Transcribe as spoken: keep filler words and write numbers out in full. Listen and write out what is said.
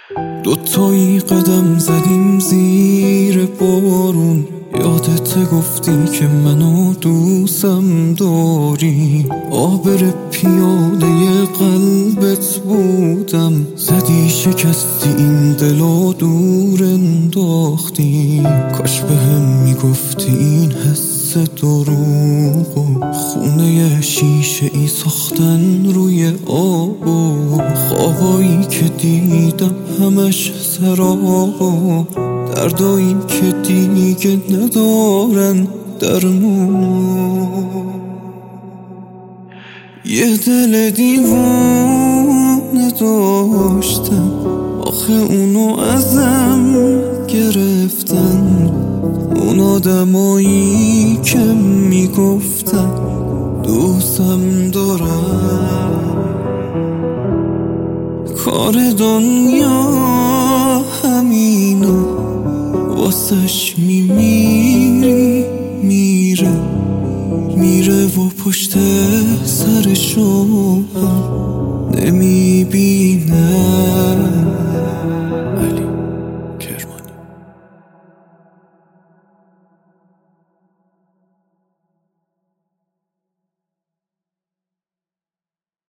دوتایی قدم زدیم زیر بارون، یادت گفتی که منو دوستم داری. آبر پیاله قلبت بودم، زدی شکستی این دلو دور انداختی. کاش بهم میگفتی این حس دروغو، خونه شیشه ای ساختن روی آب و خوابایی که دیدم همش سرابو، دردایی که دیگه ندارن درمونو. یه دل دیوونه داشتم، آخه اونو ازم گرفتن. اون آدمایی که میگفتن دوستم دارن، کار دنیا همینو، واسش میمیری میره میره و پشت سرشو هم نمیبینه.